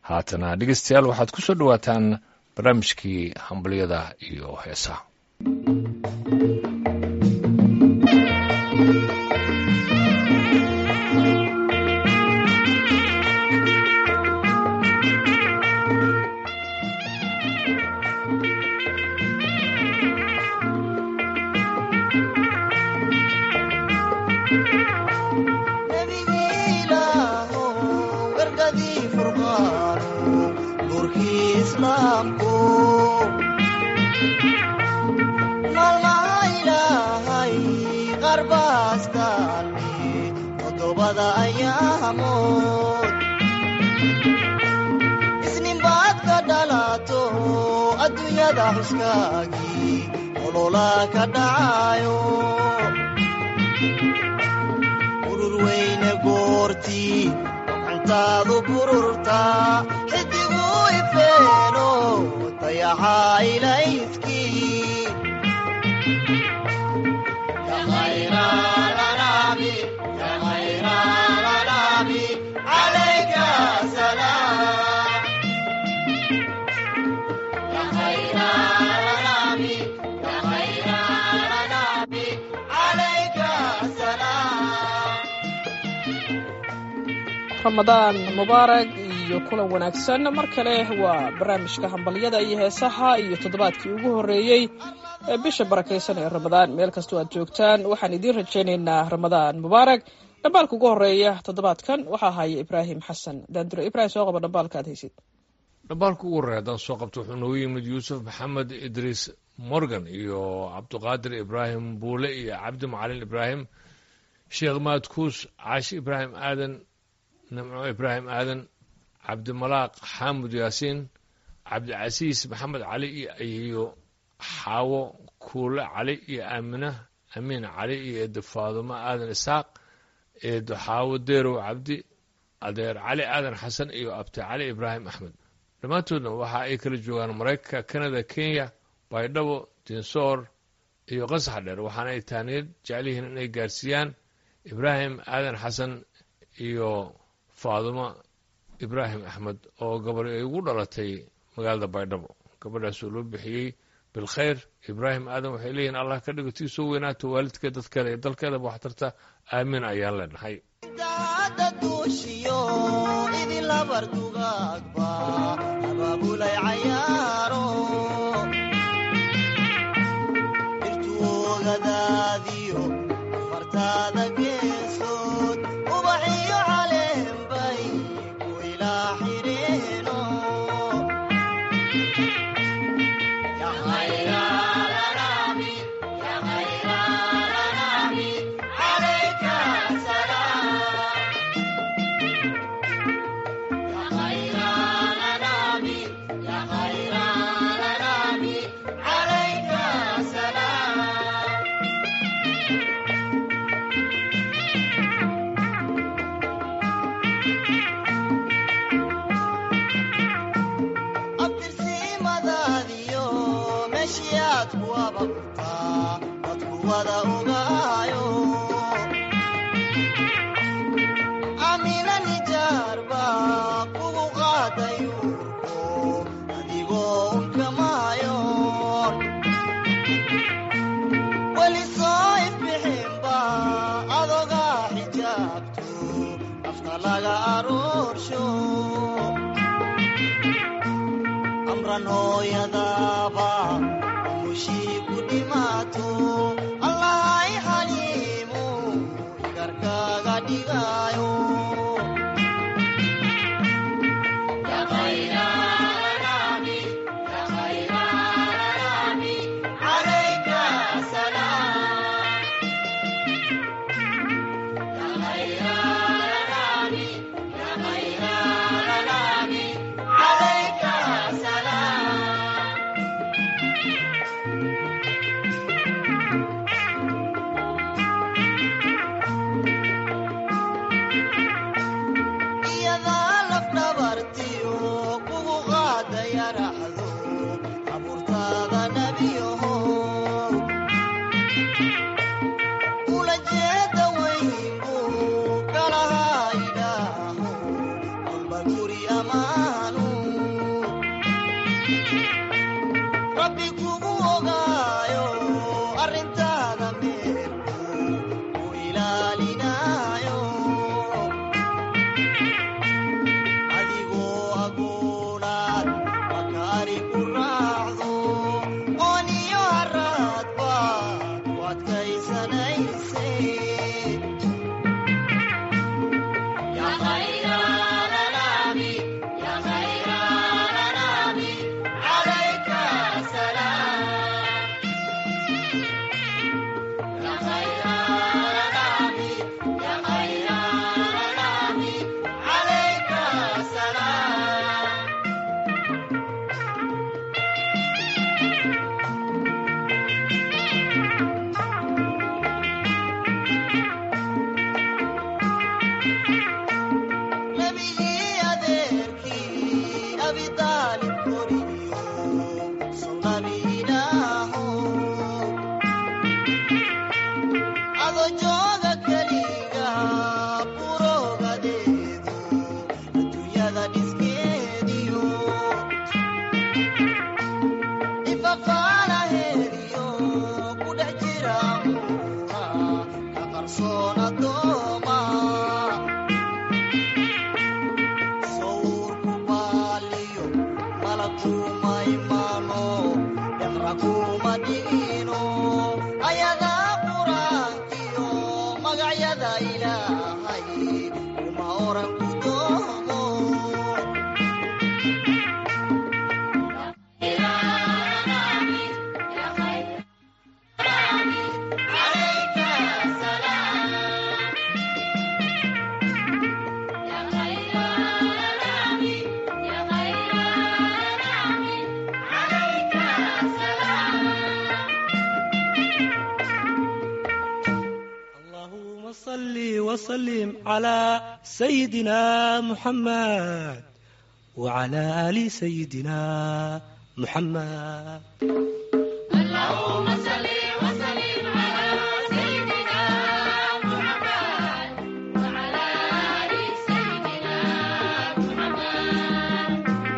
haatana dhegeystayaal waxaad ku soo dhawaataan barnaamijkii hambaliyada iyo heesaha. isninbaadka dhalato adduunyada xuskaagii olola ka dhacayo urur weyne goortii gacantaadu bururtaa xidigu ifeeno dayaxaa ilayskii ramadaan mubaarak iyo kulan wanaagsan mar kale waa barnaamijka hambalyada iyo heesaha iyo toddobaadkii ugu horreeyey ee bisha barakaysan ee ramadaan. meel kastoo aad joogtaan waxaan idiin rajaynaynaa ramadaan mubaarak. dhambaalka ugu horreeya toddobaadkan waxaa haya ibraahim xasan daandure. ibrahim soo qaba dhambaalka aad haysid. dhambaalka ugu horreeya haddaan soo qabto wuxuu noogu yimid yuusuf maxamed idriis morgan iyo cabdiqaadir ibraahim buule iyo cabdi macalin ibraahim, sheekh maadkuus, caashi ibraahim aadan, nimco ibraahim aadan, cabdimalaaq xaamud yaasiin, cabdicasiis maxamed cali iyo xaawo kuule cali iyo amiin cali iyo eedo faadumo aadan isaaq, eedo xaawo deerow cabdi, adeer cali aadan xasan iyo abti cali ibraahim axmed. dhammaantoodna waxa ay kala joogaan maraykanka, kanada, kenya, baydhabo, dinsoor iyo qasax dheer. waxaana ay taaniyad jecel yihiin inay gaarsiiyaan ibraahim aadan xasan iyo faadumo ibraahim axmed oo gabadh ay ugu dhalatay magaalada baydhabo. gabadhaas oo loo bixiyey bilkhayr ibraahim aadan. waxay leeyihiin allah ka dhigo tii soo weynaato waalidka dadkeeda iyo dalkeedaba wax tarta, aamiin ayaan leenahay. abi daalib koriyo sunabi ilaaho ado jooga keliga burogadeedu adduunyada dhiskeediyo ifafaalaheediyo ku dhex jira muura ka qarsoona dooma sawirku baaliyo malakuma imaano dhaqra kuma dhigino ayadaa qur-aankiyo magacyada ilaahay kuma oran ku doomo اللهم صل وسلم على سيدنا محمد وعلى آل سيدنا محمد اللهم صل وسلم على سيدنا محمد وعلى آل سيدنا محمد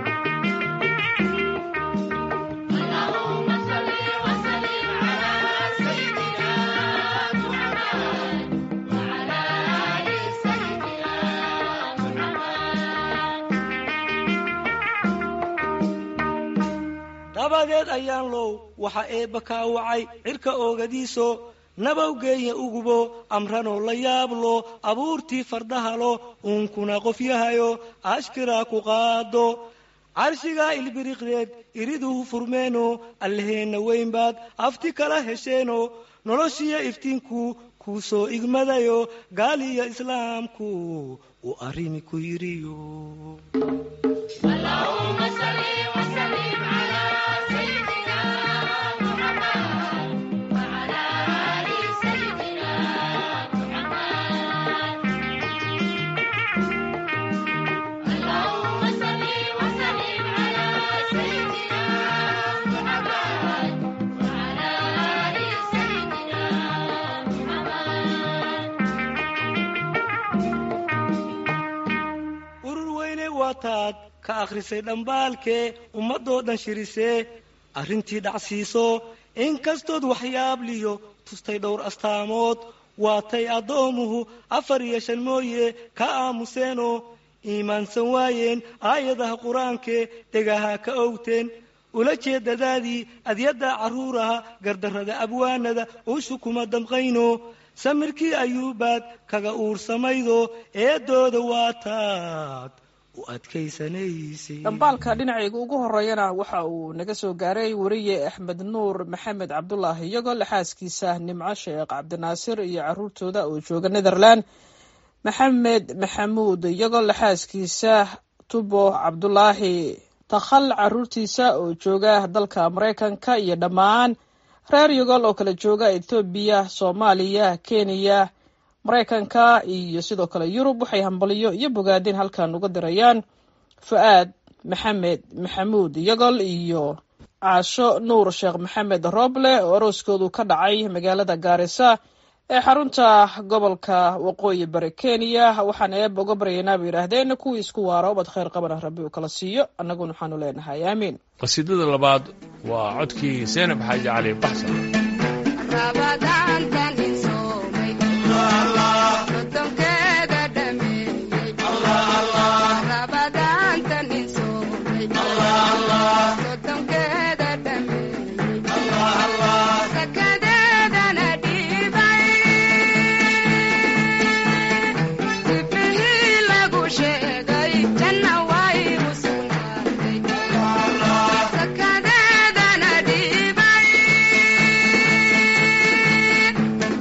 اللهم صل وسلم على سيدنا محمد وعلى آل سيدنا محمد dabadeed ayaan low waxa eebba kaa wacay cirka oogadiiso nabawgeeya ugubo amranoo la yaablo abuurtii fardahalo uunkuna qof yahayo ashkiraa ku qaado carshigaa ilbiriqdeed iriduhu furmeeno allaheenna weyn baad afti kala hesheeno noloshiyo iftiinku kuu soo igmadayo gaaliyo islaamku uu arrimi ku yidhiyo اللهم صل وسلم على سيدنا محمد وعلى آل سيدنا محمد اللهم صل وسلم على سيدنا محمد وعلى آل سيدنا محمد urur weyne waataad ka akhrisay dhambaalkee ummadoo dhan shirisee arrintii dhacsiiso inkastood waxyaabliyo tustay dhowr astaamood waatay addoomuhu 4 iyo 5 mooye ka aamuseenoo iimaansan waayeen aayadaha qur-aankee dhegaha ka owteen ula jeedadaadii adyadda carruuraha gardarrada abwaanada uushu kuma damqayno samirkii ayuubaad kaga uursamaydo eedooda waataad u adkaysanaysay dhambaalka dhinacayga ugu horeeyana waxa uu naga soo gaaray wariye axmed nuur maxamed cabdulaahi iyagoo laxaaskiisa nimco sheekh cabdinaasir iyo caruurtooda oo jooga netherland maxamed maxamuud iyagoo laxaaskiisa tubo cabdulaahi takhal caruurtiisa oo jooga dalka maraykanka iyo dhammaan reer yogol oo kala jooga etoobiya soomaaliya kenya maraykanka iyo sidoo kale yurub waxay hambaliyo iyo bogaadin halkan uga dirayaan fu'aad maxamed maxamuud yogol iyo caasho nuur sheekh maxamed roble oo arooskoodu ka dhacay magaalada gaarisa ee xarunta gobolka waqooyi bari kenya waxaan eebba uga baryaynaa bay yidhaahdeen kuwii isku waara ubad khayr qabana rabbi uu kala siiyo annaguna waxaanu leenahay aamiin qasiidada labaad waa codkii seenab xaaji cali baxsan Sakadedana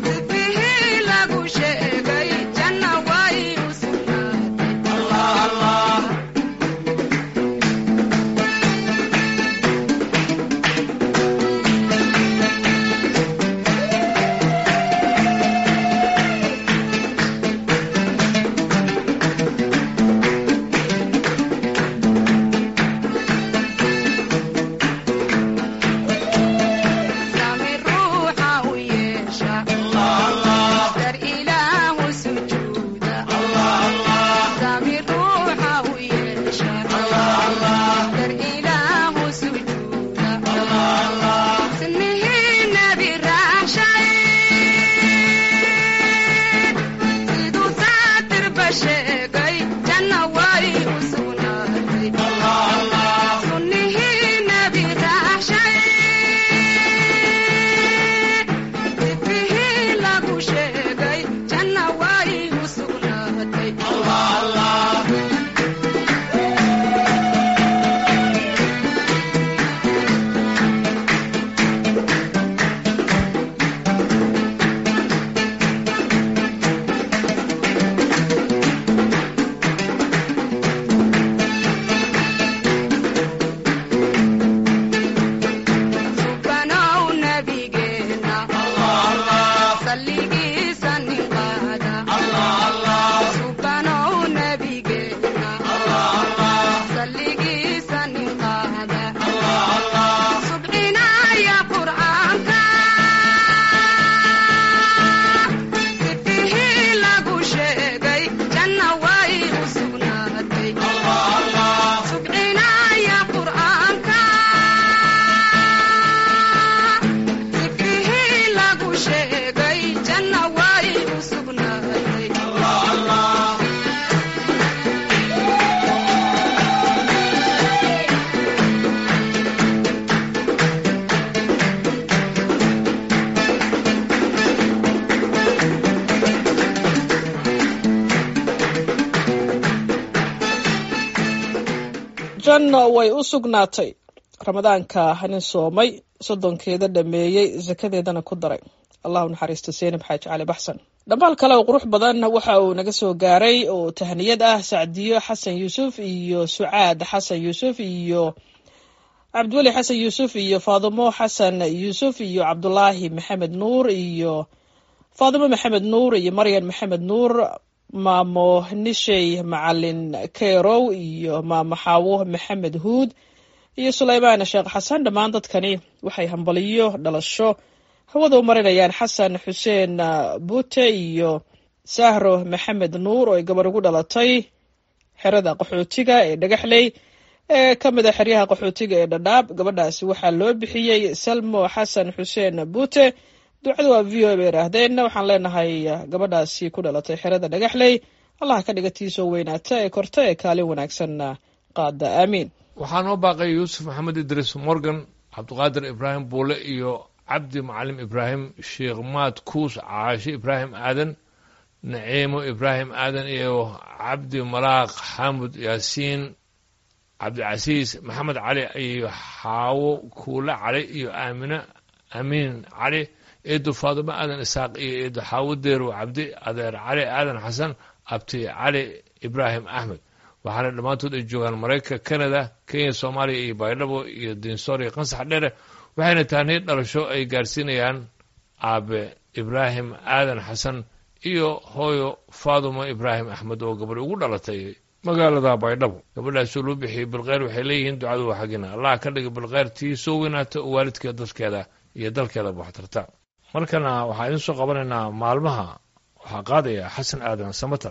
way u sugnaatay ramadaanka nin soomay soddonkeeda dhameeyey sakadeedana ku daray. allahu naxariisto seenab xaaji cali baxsan. dhambaal kale oo qurux badan waxa uu naga soo gaaray oo tahniyad ah sacdiyo xasan yuusuf iyo sucaad xasan yuusuf iyo cabdiweli xasan yuusuf iyo faadimo xasan yuusuf iyo cabdulaahi maxamed nuur iyo faadimo maxamed nuur iyo maryan maxamed nuur, maamo nishey macalin keyrow iyo maamo xaawo maxamed huud iyo sulaymaan sheekh xasan. dhammaan dadkani waxay hambaliyo dhalasho hawada u marinayaan xasan xuseen buute iyo sahro maxamed nuur oo ay gabar ugu dhalatay xerada qaxootiga ee dhagaxley ee ka mid a xeryaha qaxootiga ee dhadhaab. gabadhaasi waxaa loo bixiyey salmo xasan xuseen buute. ducadu waa v o bay yidhaahdeen. waxaan leenahay gabadhaasi ku dhalatay xerada dhagaxley allah ka dhiga tiisoo weynaata ee korta ee kaalin wanaagsanna qaada aamiin. waxaa noo baaqay yuusuf maxamed idriis morgan, cabdiqaadir ibraahim buule iyo cabdi macalim ibraahim, sheekh maad kuus, caashe ibraahim aadan, naciimo ibraahim aadan iyo cabdi malaaq xamud yaasiin, cabdicasiis maxamed cali iyo xaawo kuule cali iyo aamine amiin cali, eedo faadimo aadan isaaq iyo eedo xaawo deerow cabdi, adeer cali aadan xasan, abti cali ibraahim axmed. waxaana dhammaantood ay joogaan maraykanka, canada, kenya, soomaaliya iyo baydhabo iyo dinsoor iyo qansax dheere. waxayna tahniyad dhalasho ay gaarsiinayaan aabe ibraahim aadan xasan iyo hooyo faadumo ibraahim axmed oo gabadh ugu dhalatay magaalada baydhabo. gabadhaasoo loo bixiyey bilkheyr. waxay leeyihiin ducadu waa xaggina, allah ka dhiga bilkheyr tii soo weynaata oo waalidkeeda dadkeeda iyo dalkeedaba waxtarta. markana waxaan idin soo qabanaynaa maalmaha. waxaa qaadaya xasan aadan samatar.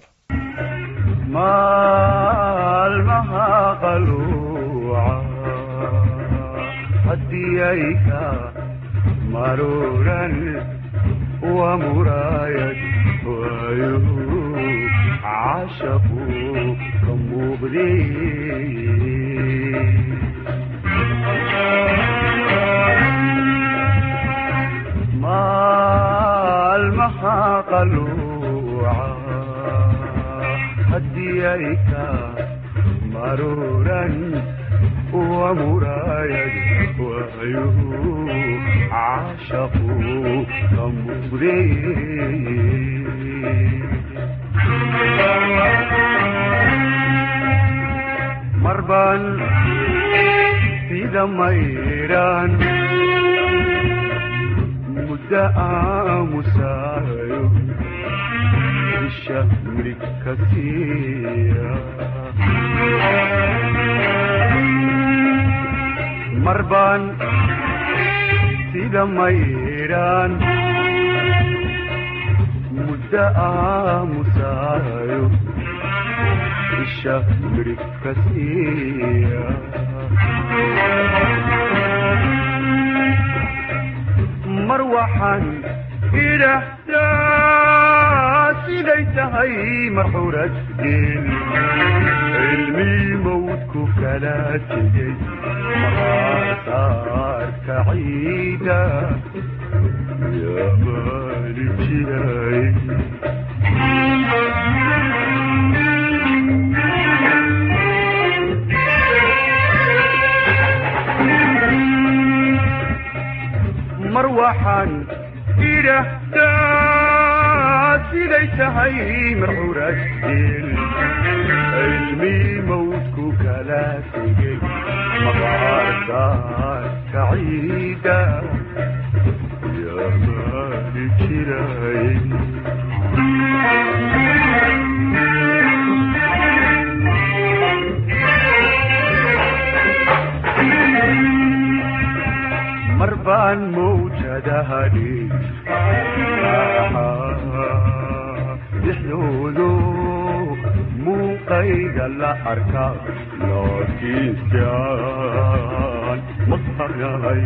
maalmaha qaluuca haddii ay ka maruuran waa muraayad waayo caashaqu ka muuqday. maalmaha qaluuca haddii ay ka maruuran waa muraayad waayo caashaqu ka muuqday. marbaan sida mayraan muddo aamusaayo isha mirig ka siiya. marbaan sida mayraan muddo aamusaayo isha mirig ka siiya. mar waxaan idhahdaa siday tahay marxurad geel cilmii mawdku kala tegey maqaarsaarka ciida yaa maali jiray. mar waxaan idhahdaa siday tahay marxurad geel cilmii mawdku kala tegey maqaarsaarka ciida yaa maali jiray. marbaan mawjadahani dhexdoodo muuqayga la arka laakiinsan maqanahay.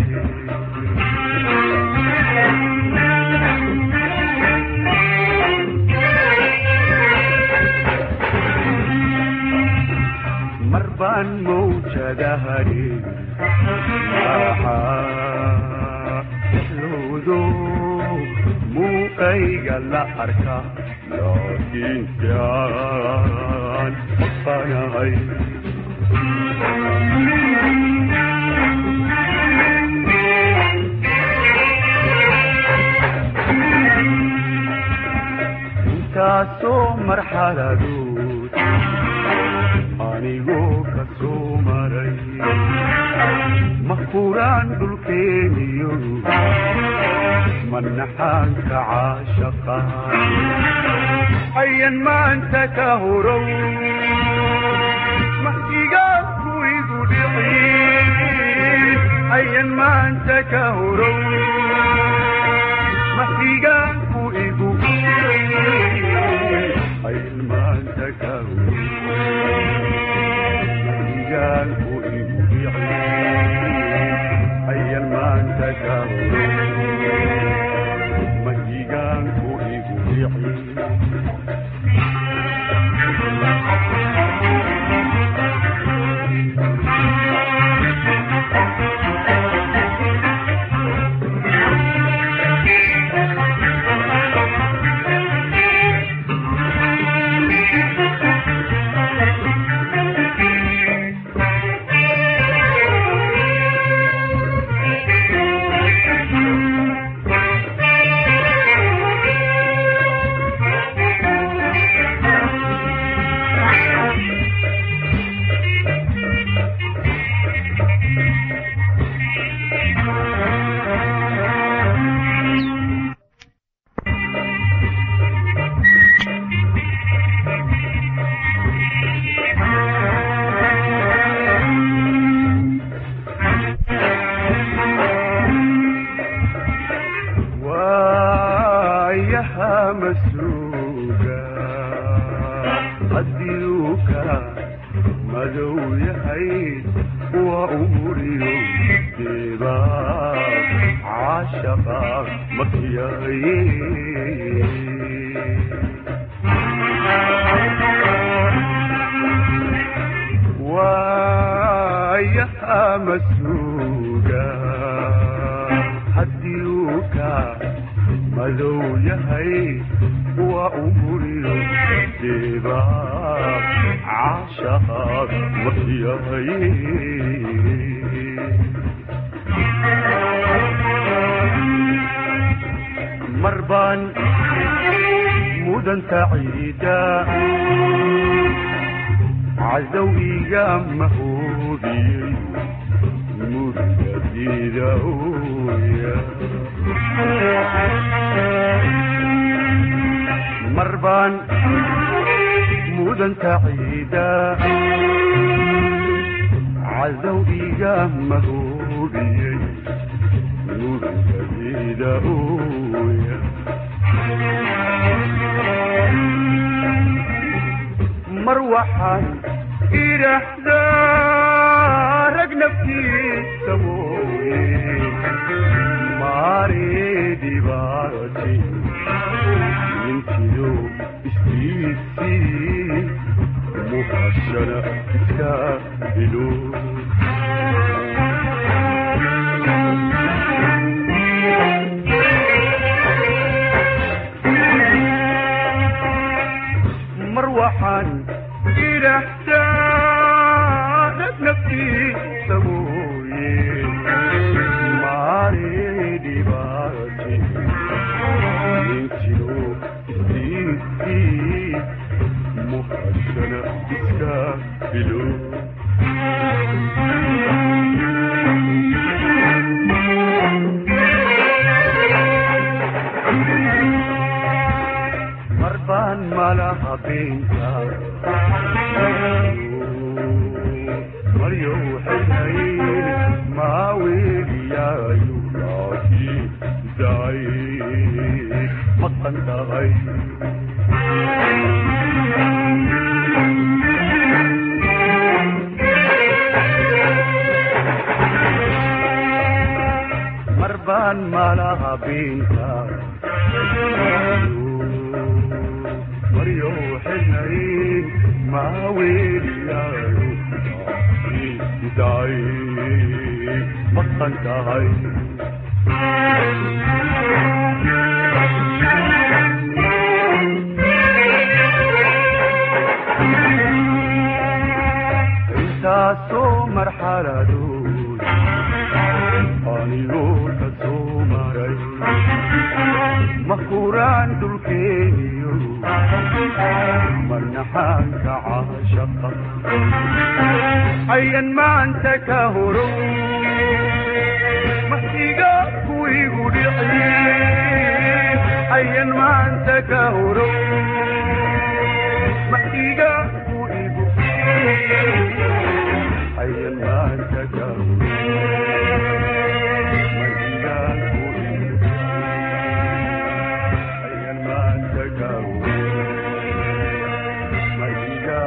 marbaan mawjadahani dhexdoodo muuqayga la arka laakiinsan maqanahay. intaasoo marxaladood anigoo ka soo maray mahfuraan dhulkeeniyo manaxaanka caashaqa ayan maanta ka horow mahdigaanku igu dhicin ayan maanta ka horow mahdigaanku igu ayan maanta ka horow mahdigaanku igu dhicin ayan maanta ka horow mahdigaanku igu dhicin مسروقة أديوك مدو يحيد وأمري دباب عاشقا مكياي ويا مسروقة أديوك مدو يحيد وأمري دباب عاشقا مكياي مربان مدن سعيدة عزو إيام مهودي مدديدة مربان مدن سعيدة عزو إيام مهودي مدديدة مروحا إلى دارك نفسي سموي ماري ديبارتي ينتلو استيسي مفشلة تستقبلو مروحا إلى احتاجت نفسي سوي ماري ديبارتي ينتلو استيسي مفشلة تستقبلو مربان مالها بينتا مريو حنين ما ويلي يا يولاتي زايد مطن داي مربان مالها بينتا مريو حنين ما ويلي يا يولاتي زايد مطن داي انت daradood anigoo ka soo maray mahuraan dulkeeniyo manaxaanka caashaqa ayan maanta ka horo masiga kuigu dhici ayan maanta ka horo masiga kuigu ayan maanta ka horo masiga kuigu ayan maanta ka horo masiga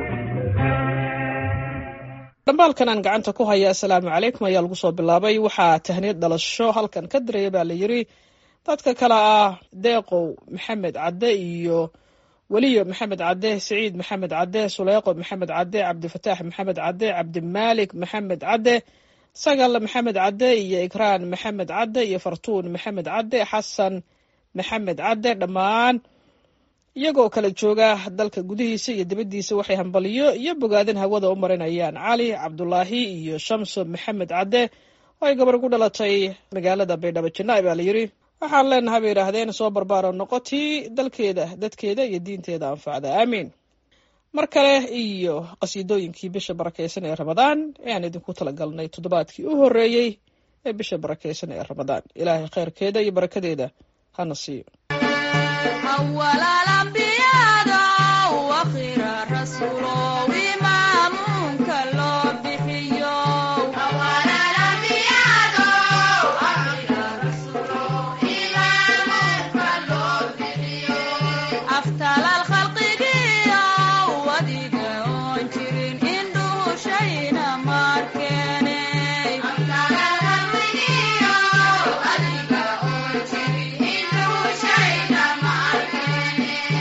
dhambaalkan aan gacanta ku haya assalaamu calaykum ayaa lagu soo bilaabay waxaa tahniyad dhalasho halkan ka diraya baa la yidhi dadka kale ah deeqow maxamed cadde iyo weliyo maxamed cadde siciid maxamed cadde suleyqo maxamed cadde cabdifataax maxamed cadde cabdimaalik maxamed cadde sagal maxamed cadde iyo ikraan maxamed cadde iyo fartuun maxamed cadde xasan maxamed cadde dhammaan iyagoo kala jooga dalka gudihiisa iyo dibaddiisa waxay hambaliyo iyo bogaadin hawada u marinayaan cali cabdulaahi iyo shamso maxamed cadde oo ay gabar ku dhalatay magaalada baydhabo janaa'i baa la yidhi waxaan leenahay bay yidhaahdeen soo barbaaro noqotii dalkeeda dadkeeda iyo diinteeda anfacda aamiin mar kale iyo qasiidooyinkii bisha barakaysan ee ramadaan ee aan idinku talagalnay toddobaadkii u horreeyey ee bisha barakaysan ee ramadaan ilaahay khayrkeeda iyo barakadeeda hana siiyo أول الأنبياء وآخر الرسول وإمام كله بحيو أول الأنبياء وآخر الرسول إمام كله بحيو أفتل الخلق ديا وديقا وانجرين إندو شينا ماركيني أفتل الخلق ديا وديقا وانجرين إندو شينا ماركيني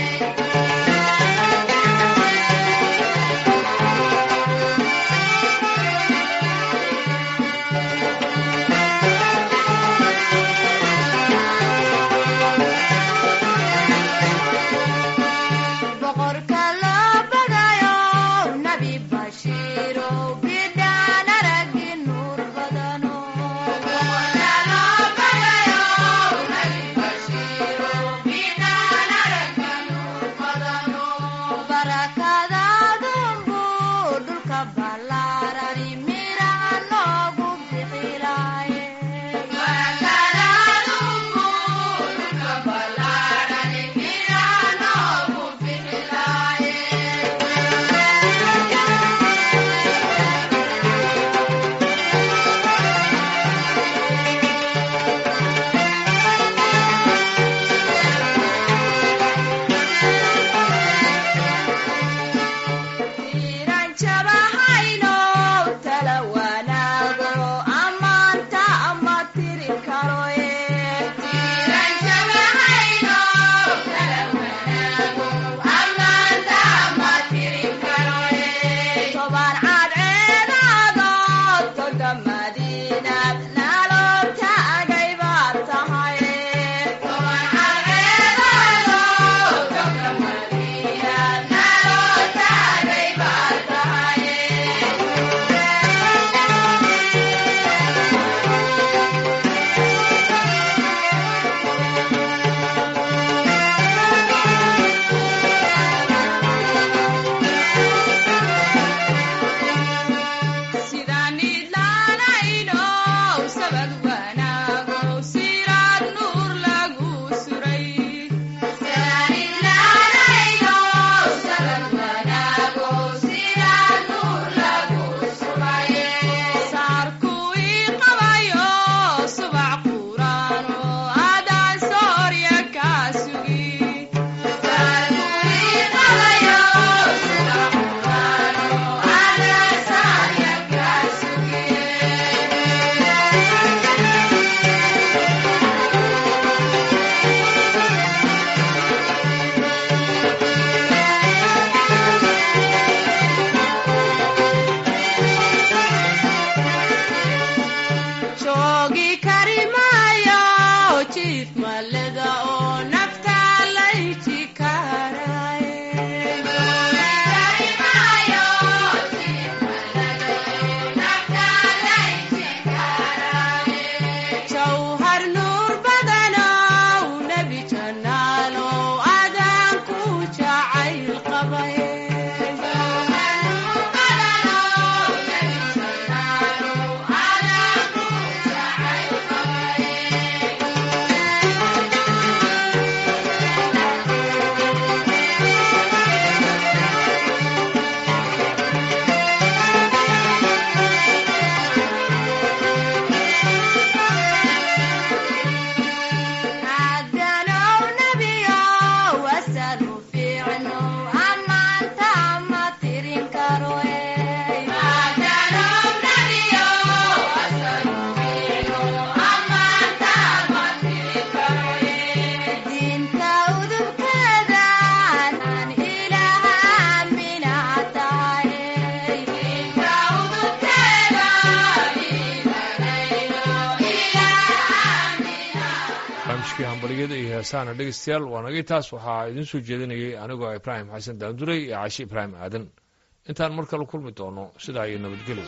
hambaliyada iyo heesaana dhegeystayaal waa nagay taas waxaa idiin soo jeedinayay anigoo ibraahim xasan daanduray iyo caashi ibraahim aadan intaan mar kale kulmi doono sidaa iyo nabadgelyo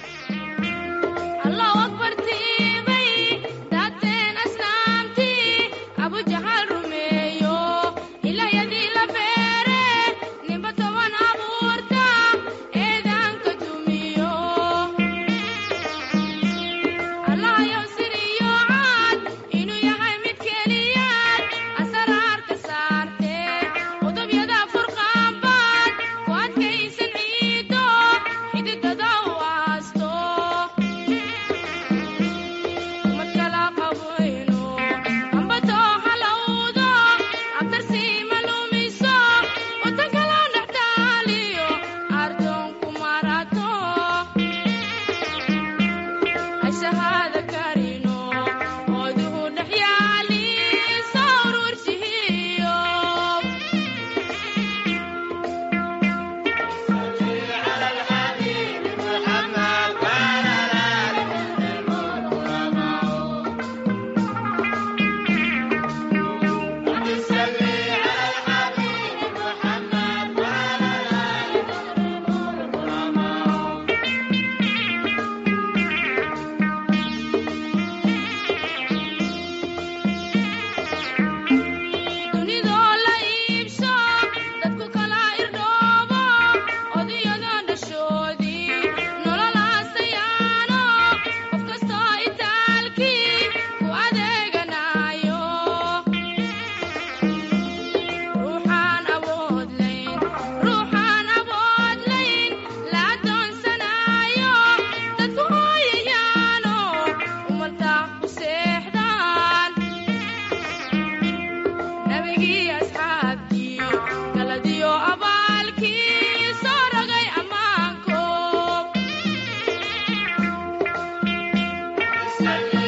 Salud.